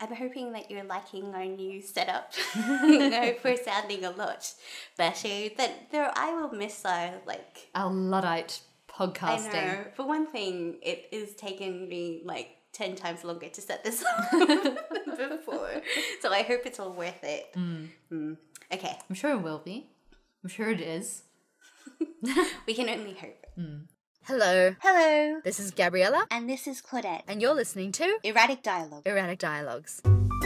I'm hoping that you're liking our new setup. I hope we're sounding a lot better. I will miss our Luddite podcasting. I know. For one thing, it has taken me 10 times longer to set this up than before. So I hope it's all worth it. Okay. I'm sure it will be. I'm sure it is. We can only hope. Hello. Hello. This is Gabriella. And this is Claudette. And you're listening to Erratic Dialogue. Erratic Dialogues.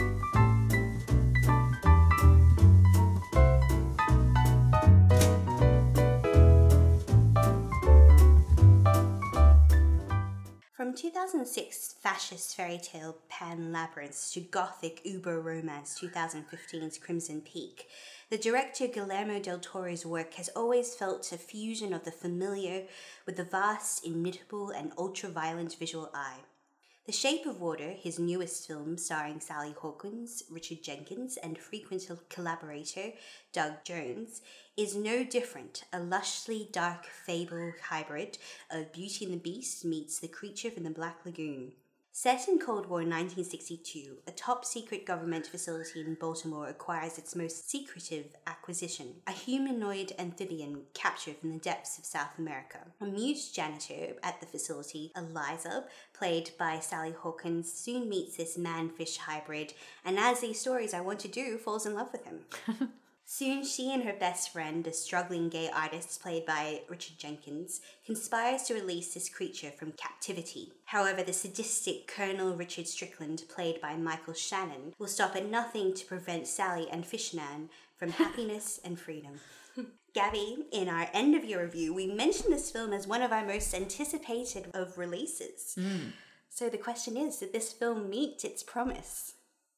From 2006 fascist fairy tale Pan Labyrinth to gothic uber romance 2015's Crimson Peak, the director Guillermo del Toro's work has always felt a fusion of the familiar with the vast, inimitable, and ultra-violent visual eye. The Shape of Water, his newest film starring Sally Hawkins, Richard Jenkins, and frequent collaborator Doug Jones, is no different, a lushly dark fable hybrid of Beauty and the Beast meets The Creature from the Black Lagoon. Set in Cold War 1962, a top-secret government facility in Baltimore acquires its most secretive acquisition, a humanoid amphibian captured from the depths of South America. A mute janitor at the facility, Eliza, played by Sally Hawkins, soon meets this man-fish hybrid, and as these stories I want to do, falls in love with him. Soon, she and her best friend, a struggling gay artist played by Richard Jenkins, conspires to release this creature from captivity. However, the sadistic Colonel Richard Strickland, played by Michael Shannon, will stop at nothing to prevent Sally and Fishman from happiness and freedom. Gabby, in our end-of-year review, we mentioned this film as one of our most anticipated of releases. So the question is, did this film meet its promise?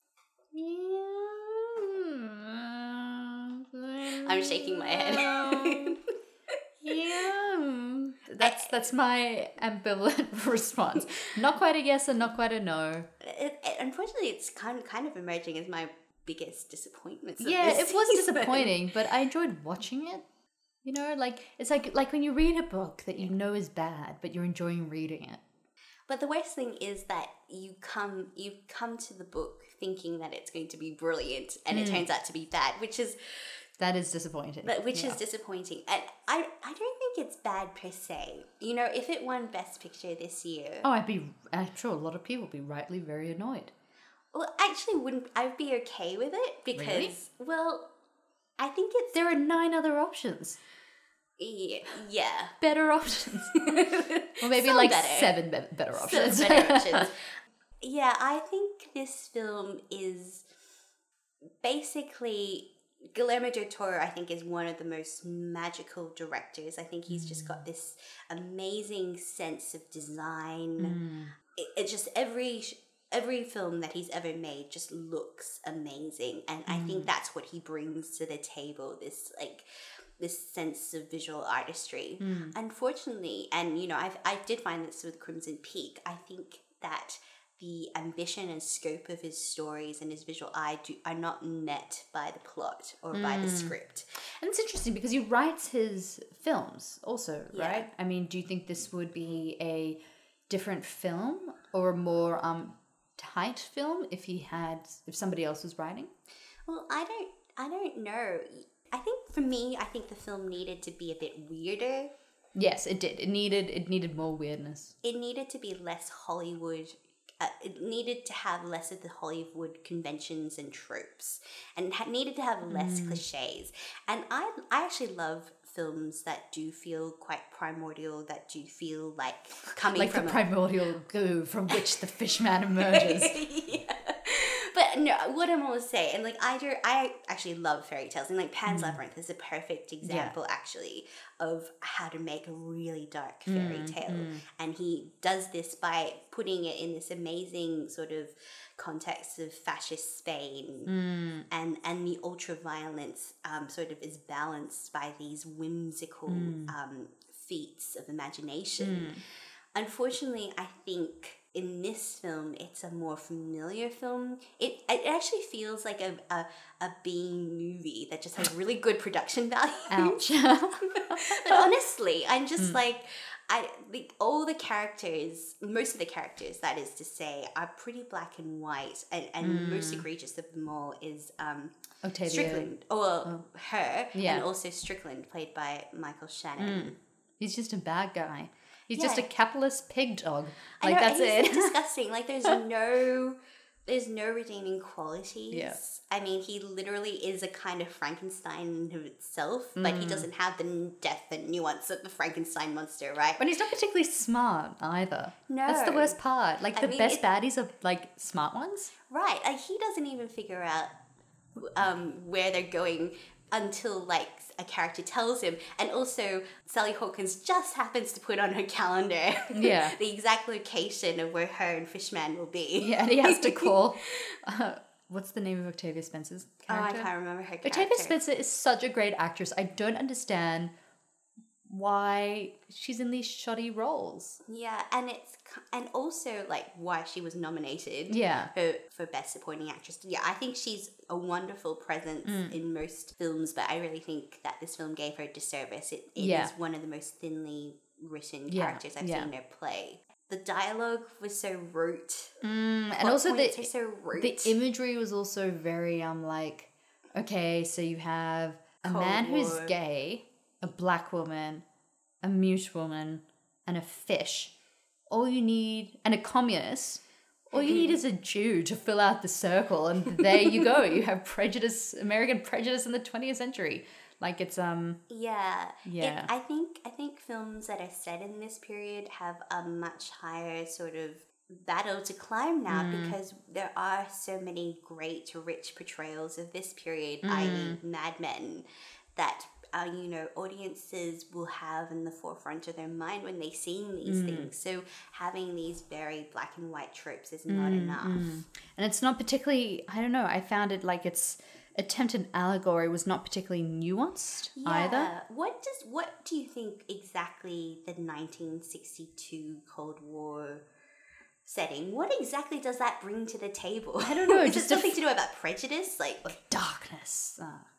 I'm shaking my head. That's my ambivalent response. Not quite a yes and not quite a no. Unfortunately, it's kind of emerging as my biggest disappointment. Yeah, it was disappointing, but I enjoyed watching it. You know, it's like when you read a book that you know is bad, but you're enjoying reading it. But the worst thing is that you come to the book thinking that it's going to be brilliant, and it turns out to be bad, that is disappointing. Is disappointing. And I don't think it's bad per se. You know, if it won Best Picture this year... Oh, I'm sure a lot of people would be rightly very annoyed. Well, actually, I'd be okay with it because... Really? Well, I think it's... There are 9 other options. Yeah. Better options. Or maybe Some better. 7 better options. Some better options. Yeah, I think this film is basically... Guillermo del Toro, I think, is one of the most magical directors. I think he's just got this amazing sense of design. It just every film that he's ever made just looks amazing, and I think that's what he brings to the table. This sense of visual artistry. Unfortunately, and I did find this with Crimson Peak. I think that the ambition and scope of his stories and his visual eye are not met by the plot or by the script. And it's interesting because he writes his films also, Yeah. right? I mean, do you think this would be a different film or a more tight film if somebody else was writing? Well, I don't know. I think for me, the film needed to be a bit weirder. Yes, it did. It needed more weirdness. It needed to be less Hollywood. It needed to have less of the Hollywood conventions and tropes, and needed to have less cliches. And I actually love films that do feel quite primordial, that do feel like coming from the primordial goo from which the fishman emerges. Yeah. But no, what I'm always saying, and I actually love fairy tales, and Pan's Labyrinth is a perfect example actually of how to make a really dark fairy tale. And he does this by putting it in this amazing sort of context of fascist Spain, and the ultra violence sort of is balanced by these whimsical feats of imagination. Unfortunately, I think in this film, it's a more familiar film. It actually feels like a B movie that just has really good production value. Ouch. But honestly, I'm just I think all the characters, most of the characters, that is to say, are pretty black and white, and most egregious of them all is Octavia. Strickland, or her, Yeah. and also Strickland, played by Michael Shannon. He's just a bad guy. He's Yeah. just a capitalist pig dog. I Like, know, that's and it. he's disgusting. Like, there's no redeeming qualities. Yeah. I mean, he literally is a kind of Frankenstein in itself, but he doesn't have the depth and nuance of the Frankenstein monster, right? But he's not particularly smart either. No. That's the worst part. Like, I the mean, best baddies are, like, smart ones. Right. Like, he doesn't even figure out where they're going until, like, a character tells him. And also, Sally Hawkins just happens to put on her calendar Yeah. the exact location of where her and Fishman will be. Yeah, and he has to call... what's the name of Octavia Spencer's Oh, I character? can't remember her character. Octavia Spencer is such a great actress. I don't understand why she's in these shoddy roles. Yeah, and also like why she was nominated. Yeah. For best supporting actress. Yeah, I think she's a wonderful presence in most films, but I really think that this film gave her a disservice. It Yeah. is one of the most thinly written Yeah, characters I've yeah. seen her play. The dialogue was so rote. And Plot also points are so rote. the imagery was also very like, okay, so you have a Cold man who's War. gay, a black woman, a mute woman, and a fish. All you need, and a communist. All you need is a Jew to fill out the circle, and there you go. You have prejudice, American prejudice in the 20th century. Like, it's Yeah. Yeah. I think films that are set in this period have a much higher sort of battle to climb now because there are so many great, rich portrayals of this period, i.e. Mad Men, that audiences will have in the forefront of their mind when they see these things. So having these very black and white tropes is not enough. and it's not particularly, I don't know, I found it like its attempted allegory was not particularly nuanced either. What do you think exactly the 1962 Cold War setting? What exactly does that bring to the table? I don't know, Is just it something to do about prejudice? Like Darkness,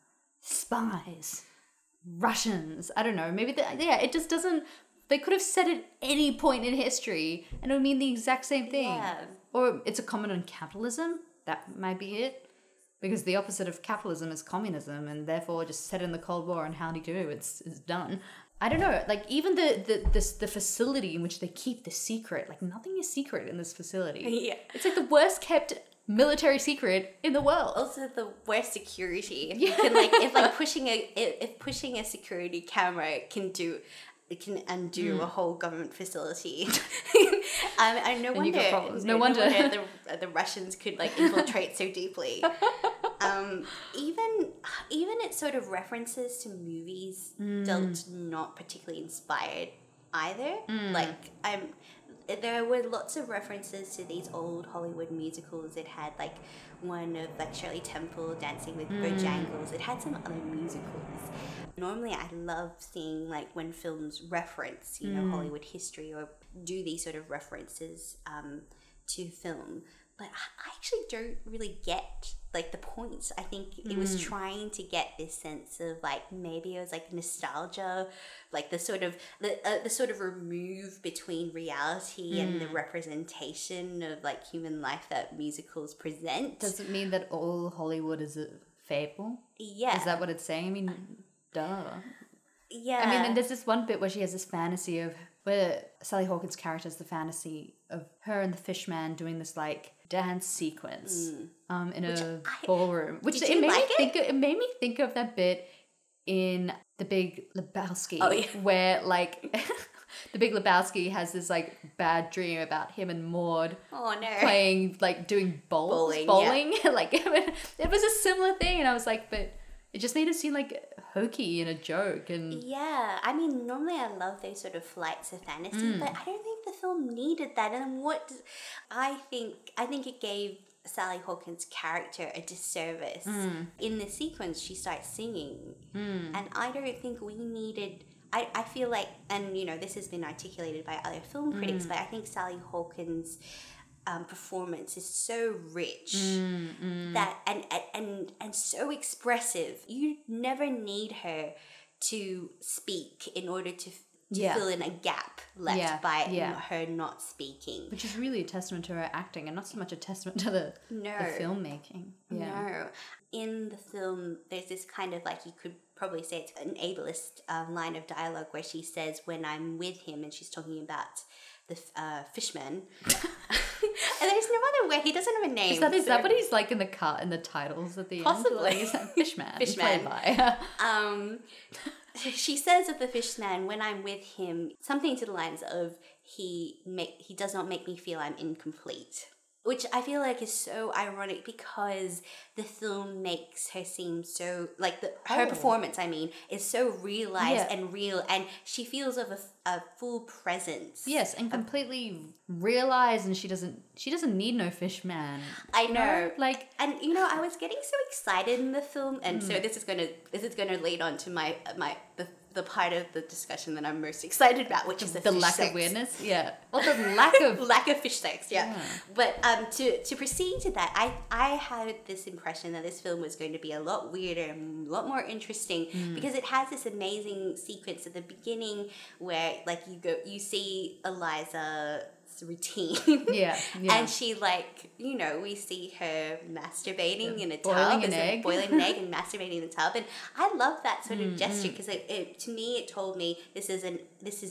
spies, Russians. I don't know. Maybe it just doesn't. They could have said at any point in history, and it would mean the exact same thing. Yeah. Or it's a comment on capitalism. That might be it. Because the opposite of capitalism is communism, and therefore just set in the Cold War and howdy do, it's done. I don't know. Like even the facility in which they keep the secret, like nothing is secret in this facility. Yeah. It's like the worst kept military secret in the world. also the worst security. If you can if pushing a security camera can undo a whole government facility. No you wonder. got problems. No no wonder. wonder the Russians could infiltrate so deeply. Even its sort of references to movies felt not particularly inspired either. There were lots of references to these old Hollywood musicals. It had one of Shirley Temple dancing with Bojangles. It had some other musicals. Normally I love seeing when films reference Hollywood history or do these sort of references to film, but I actually don't really get the points. I think it was trying to get this sense of maybe it was nostalgia, the sort of remove between reality and the representation of human life that musicals present. Does it mean that all Hollywood is a fable? Yeah. Is that what it's saying? I mean, duh. Yeah. I mean, and there's this one bit where she has this fantasy of where Sally Hawkins' character has the fantasy of her and the Fishman doing this dance sequence in a ballroom. Which Did it you made like me think. It made me think of that bit in The Big Lebowski, Oh, yeah. where The Big Lebowski has this bad dream about him and Maud Oh no. playing doing bowling. It was a similar thing, and I was but it just made it seem hokey and a joke. And Yeah, I mean, normally I love those sort of flights of fantasy, but I don't think the film needed that. And I think it gave Sally Hawkins' character a disservice. In the sequence, she starts singing, and I don't think we needed. I feel and this has been articulated by other film critics, but I think Sally Hawkins' performance is so rich that and so expressive. You never need her to speak in order to Yeah. fill in a gap left Yeah, by yeah. her not speaking. Which is really a testament to her acting and not so much a testament to the filmmaking. Yeah. No. In the film, there's this kind of, like, you could probably say it's an ableist line of dialogue where she says, when I'm with him, and she's talking about the fishman. And there's no other way. He doesn't have a name. Is that what he's like in the titles at the Possibly. end? Like, he's like Fishman. Fishman. Played by. She says of the fishman, when I'm with him, something to the lines of, he does not make me feel I'm incomplete. Which I feel like is so ironic because the film makes her seem so, like, her performance, I mean, is so realized and real, and she feels of a full presence. Yes, and completely realized, and she doesn't need no fish man. I know. Like, and I was getting so excited in the film, and so this is gonna lead on to the part of the discussion that I'm most excited about, which is the fish lack sex. of weirdness. Yeah. Well, the lack of Fish sex, yeah. But to proceed to that, I had this impression that this film was going to be a lot weirder and a lot more interesting because it has this amazing sequence at the beginning where, like, you see Eliza's routine. Yeah. And she, like, we see her masturbating in a tub. Boiling an egg. Boiling an egg and masturbating in the tub. And I love that sort of gesture because to me it told me this is an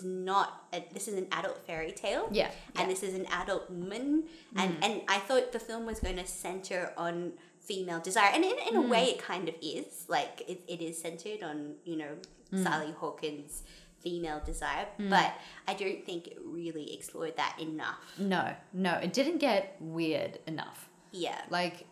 adult fairy tale. Yeah. And this is an adult woman. And I thought the film was going to center on female desire. And in a way it kind of is. Like, it is centered on, Sally Hawkins' female desire, but I don't think it really explored that enough. No, it didn't get weird enough. Yeah. Like,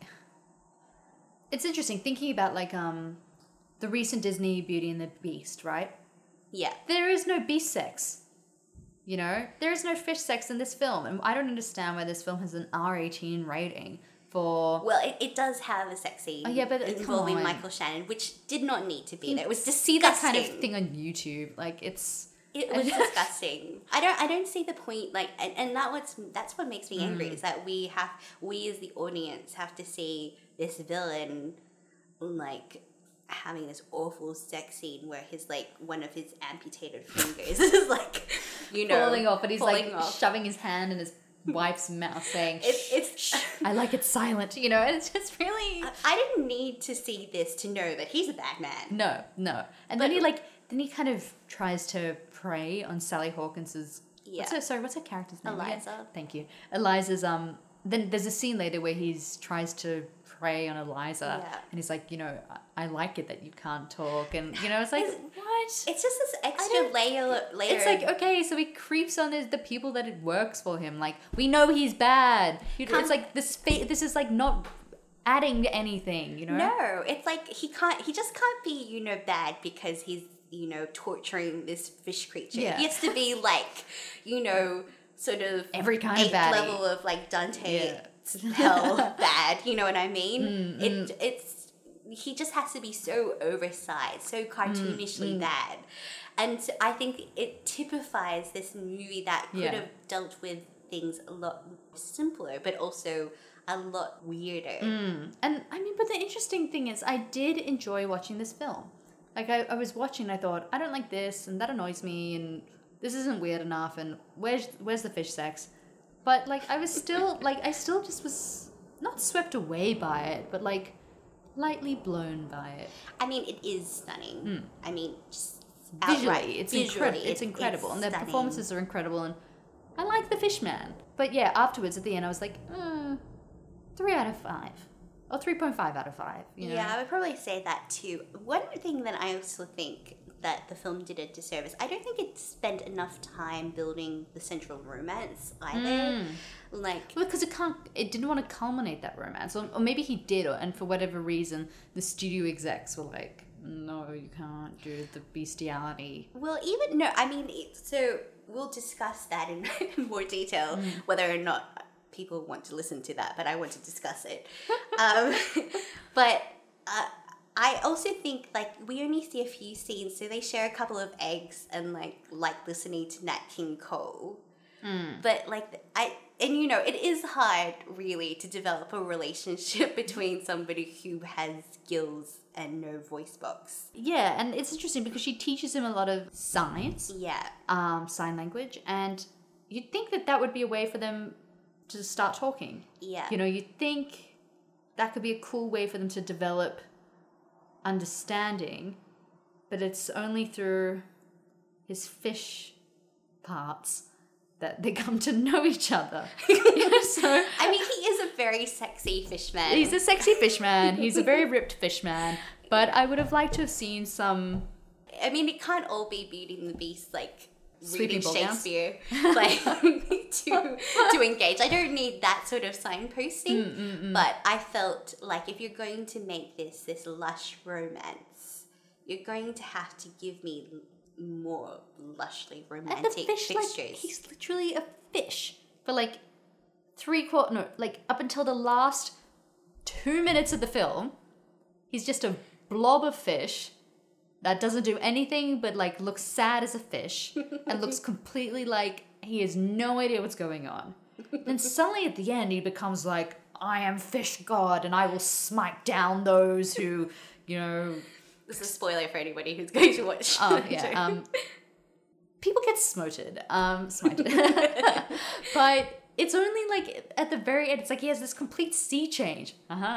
it's interesting thinking about, like, the recent Disney Beauty and the Beast, right? Yeah. There is no beast sex. There is no fish sex in this film, and I don't understand why this film has an R18 rating for. Well, it does have a sex scene but involving come on. Michael Shannon, which did not need to be there. It was To disgusting. see that kind of thing on YouTube, like, It was disgusting. I don't see the point, like, and that's what makes me angry is that we as the audience have to see this villain, like, having this awful sex scene where one of his amputated fingers is, like, falling off, but he's falling like off. shoving his hand in his wife's mouth, saying, It's "I like it silent," and it's just really. I didn't need to see this to know that he's a bad man. No, and then he kind of tries to prey on Sally Hawkins's. Yeah. What's her character's name? Eliza. Again? Thank you. Eliza's Then there's a scene later where he tries to prey on Eliza, and he's like, I like it that you can't talk, and it's like, what? It's just this extra layer. It's like, okay, so he creeps on the people that it works for him. Like, we know he's bad. It's like this is like not adding anything, No, it's like he just can't be, bad because he's, torturing this fish creature. Yeah. He has to be like, sort of every kind of 8th baddie. level of, like, Dante hell bad. You know what I mean? He just has to be so oversized, so cartoonishly bad. And I think it typifies this movie that could have dealt with things a lot simpler, but also a lot weirder. And I mean, but the interesting thing is, I did enjoy watching this film. Like, I was watching and I thought, I don't like this, and that annoys me, and this isn't weird enough, and where's the fish sex? But, like, I was still, I still just was not swept away by it, but, like, lightly blown by it. I mean, it is stunning. I mean, just visually, it's incredible, and the stunning. performances are incredible, and I like the Fishman. But yeah, afterwards at the end, I was like, 3 out of 5. Or 3.5 out of 5. Yeah, I would probably say that too. One thing that I also think that the film did a disservice, I don't think it spent enough time building the central romance either. Like, because it didn't want to culminate that romance, or maybe he did, and for whatever reason, the studio execs were like, no, you can't do the bestiality. Well, so we'll discuss that in more detail, whether or not people want to listen to that, but I want to discuss it. But I also think, like, we only see a few scenes, so they share a couple of eggs and, like listening to Nat King Cole. But, like, And, you know, it is hard, really, to develop a relationship between somebody who has gills and no voice box. Yeah, and it's interesting because she teaches him a lot of signs, Yeah. sign language, and you'd think that that would be a way for them to start talking. Yeah. You know, you'd think that could be a cool way for them to develop understanding, but it's only through his fish parts that they come to know each other. So I mean, he is a very sexy fish man. he's a sexy fish man. He's a very ripped fish man. But I would have liked to have seen some I mean, it can't all be Beauty and the Beast, like, Sleeping reading ball gowns. Shakespeare, like, to engage. I don't need that sort of signposting, but I felt like if you're going to make this lush romance, you're going to have to give me more lushly and the romantic fish. fixtures. Like he's literally a fish for like up until the last 2 minutes of the film. He's just a blob of fish that doesn't do anything but like looks sad as a fish and looks completely like he has no idea what's going on. Then suddenly at the end he becomes like, I am fish god and I will smite down those who, you know. This is a spoiler for anybody who's going to watch. Oh yeah. People get smited. But it's only like at the very end. It's like he has this complete sea change.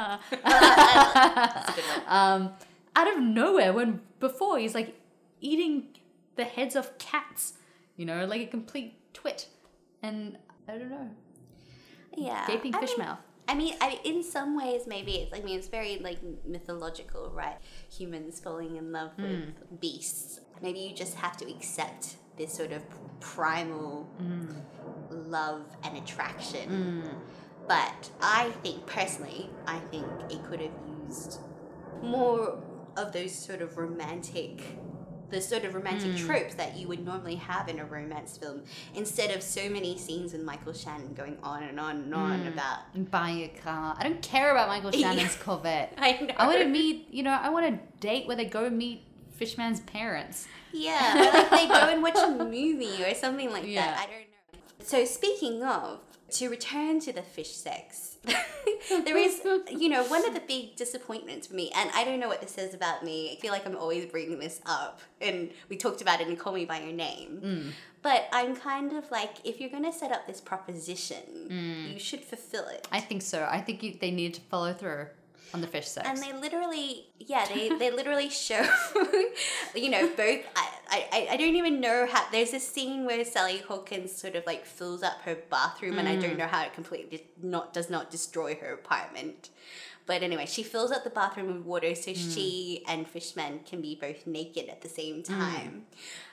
Out of nowhere, when before he's like eating the heads of cats, you know, like a complete twit. And I don't know, Yeah. gaping fish mouth. I mean, in some ways, maybe it's very like mythological, right? Humans falling in love with beasts. Maybe you just have to accept this sort of primal love and attraction. But I think personally, it could have used more of those sort of romantic tropes that you would normally have in a romance film, instead of so many scenes with Michael Shannon going on and on and on about And buying a car. I don't care about Michael Shannon's Corvette. I know. I want to meet, I want a date where they go meet Fishman's parents. Yeah, or like they go and watch a movie or something like Yeah. that. I don't know. So speaking of, to return to the fish sex, there is, one of the big disappointments for me, and I don't know what this says about me. I feel like I'm always bringing this up, and we talked about it in Call Me By Your Name. But I'm kind of like, if you're going to set up this proposition, you should fulfill it. I think so. I think they need to follow through on the fish sex. And they literally, they literally show, both. I don't even know how. There's this scene where Sally Hawkins sort of like fills up her bathroom, and I don't know how it completely does not destroy her apartment. But anyway, she fills up the bathroom with water so she and Fishman can be both naked at the same time,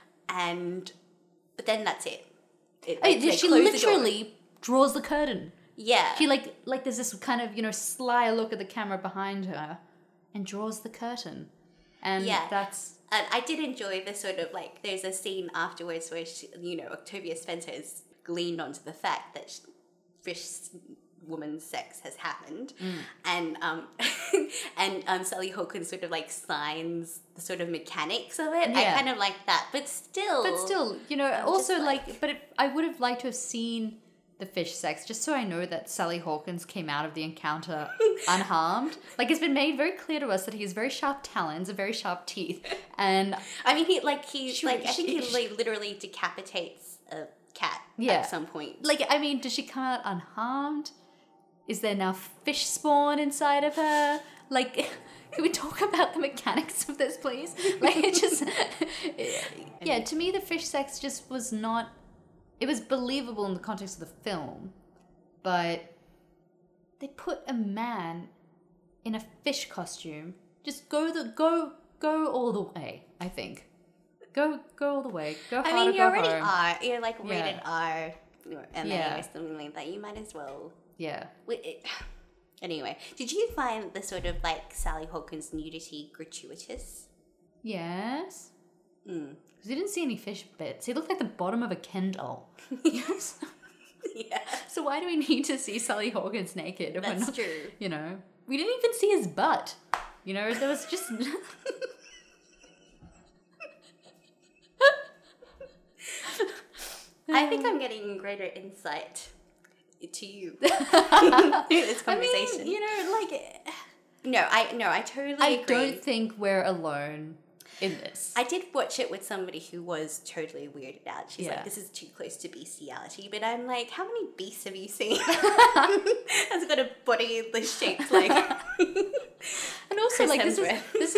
but then that's it. They She close the door. literally draws the curtain. Yeah. She like there's this kind of, sly look at the camera behind her and draws the curtain. And that's... And I did enjoy the sort of like, there's a scene afterwards where, Octavia Spencer has gleaned onto the fact that fish woman's sex has happened. And Sally Hawkins sort of like signs the sort of mechanics of it. I kind of like that. But still, also I would have liked to have seen the fish sex, just so I know that Sally Hawkins came out of the encounter unharmed. Like, it's been made very clear to us that he has very sharp talons and very sharp teeth. And I mean, he literally decapitates a cat at some point. Like, I mean, does she come out unharmed? Is there now fish spawn inside of her? Like, can we talk about the mechanics of this, please? Like, it just... to me, the fish sex just was not... It was believable in the context of the film, but they put a man in a fish costume. Just go all the way, I think. Go all the way. Go hard. I mean, you go already home. are. You're like rated R or MA Yeah. or something like that. You might as well. Yeah. Anyway, did you find the sort of like Sally Hawkins nudity gratuitous? Yes. Because he didn't see any fish bits. He looked like the bottom of a Ken doll. Yes. Yeah. So why do we need to see Sally Hawkins naked? If That's we're not, true. We didn't even see his butt. There was just... I think I'm getting greater insight to you in this conversation. I mean, I totally agree. I don't think we're alone in this. I did watch it with somebody who was totally weirded out. She's Yeah. like, this is too close to bestiality. But I'm like, how many beasts have you seen? Has got a body that's shaped like... And also, Chris like, Hemsworth. this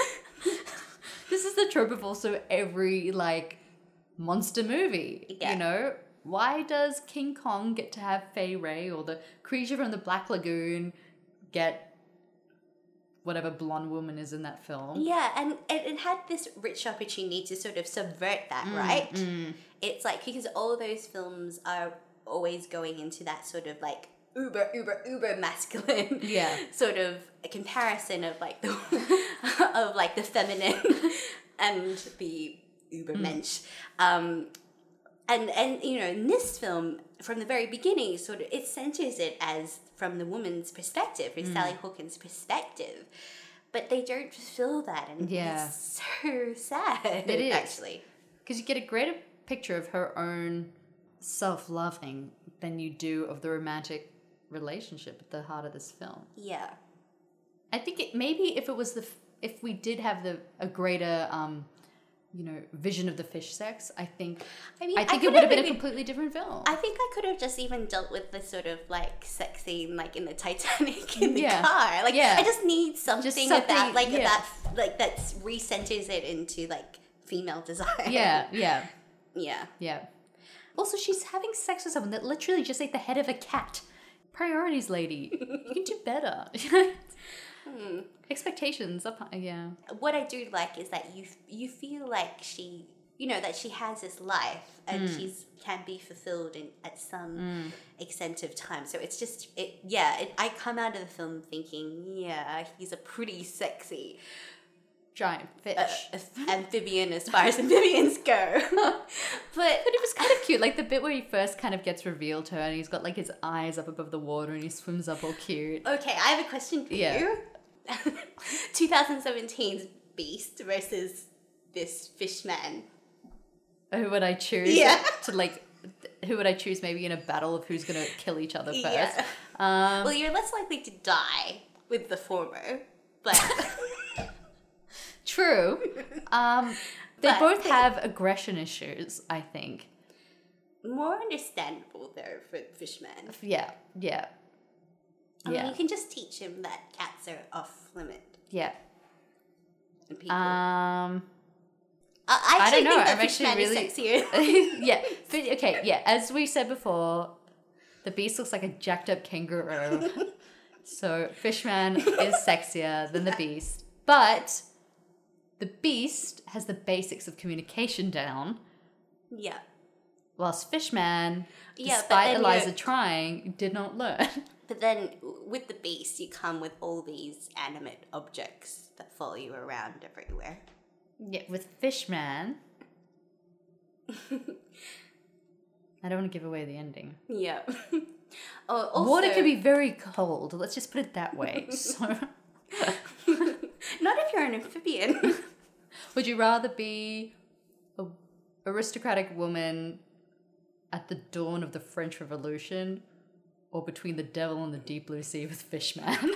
is the trope of also every, like, monster movie, Yeah. you know? Why does King Kong get to have Fay Ray, or the creature from the Black Lagoon get whatever blonde woman is in that film? Yeah, and it had this rich opportunity to sort of subvert that, right? It's like, because all those films are always going into that sort of like uber masculine sort of a comparison of like the of like the feminine and the uber mensch. And you know, in this film, from the very beginning, sort of it centers it as from the woman's perspective, from Sally Hawkins' perspective. But they don't fulfill that, and it's so sad. It is. Actually. Because you get a greater picture of her own self-loving than you do of the romantic relationship at the heart of this film. Yeah. I think maybe if it was if we did have a greater vision of the fish sex, I think it would have been a completely different film. I think I could have just even dealt with the sort of like sex scene like in the Titanic in the car. Like I just need something about that recenters it into like female desire. Yeah. Yeah. Also, she's having sex with someone that literally just ate the head of a cat. Priorities, lady. You can do better. Expectations up high, yeah. What I do like is that you feel like she, you know, that she has this life and she's can be fulfilled at some extent of time. So it's just I come out of the film thinking, he's a pretty sexy giant fish. Amphibian as far as amphibians go. but it was kind of cute, like the bit where he first kind of gets revealed to her and he's got like his eyes up above the water and he swims up all cute. Okay, I have a question for you. 2017's Beast versus this Fishman. Who would I choose? Who would I choose maybe in a battle of who's going to kill each other first? Yeah. Well, you're less likely to die with the former, but... True. They both have aggression issues, I think. More understandable, though, for Fishman. Yeah. I mean, you can just teach him that cats are off limit. Yeah. And people... I actually don't know. think that I'm actually Fishman really... is sexier. As we said before, the Beast looks like a jacked up kangaroo. So Fishman is sexier than the Beast. But the Beast has the basics of communication down. Yeah. Whilst Fishman, despite Eliza trying, did not learn. But then with the Beast, you come with all these animate objects that follow you around everywhere. Yeah, with Fishman... I don't want to give away the ending. Yeah. Also, water can be very cold. Let's just put it that way. So... Not if you're an amphibian. Would you rather be an aristocratic woman at the dawn of the French Revolution or between the devil and the deep blue sea with Fishman?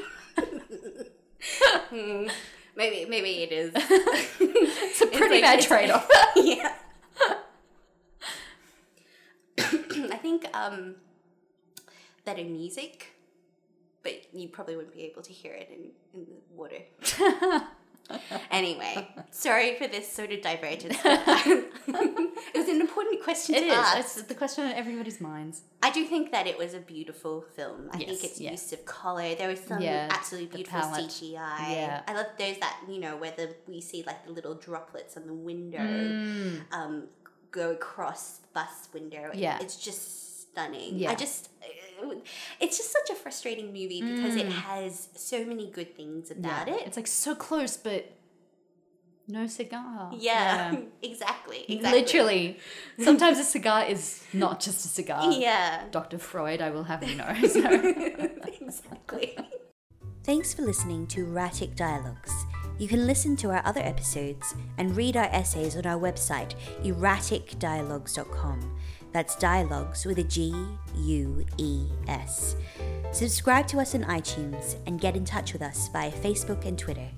Maybe it is. It's a pretty bad trade-off. Yeah. I think better music, but you probably wouldn't be able to hear it in the water. Anyway, sorry for this sort of divergence. It was an important question to ask. It's the question on everybody's minds. I do think that it was a beautiful film. I think its yes. use of color. There was some absolutely beautiful CGI. Yeah. I love there's that, you know, where we see like the little droplets on the window go across the bus window. Yeah. It's just stunning. Yeah. It's just such a frustrating movie because it has so many good things about it. It's like so close, but no cigar. Yeah. Exactly. Literally. Sometimes a cigar is not just a cigar. Yeah. Dr. Freud, I will have you know. So. Exactly. Thanks for listening to Erratic Dialogues. You can listen to our other episodes and read our essays on our website, erraticdialogues.com. That's Dialogues with a G-U-E-S. Subscribe to us on iTunes and get in touch with us via Facebook and Twitter.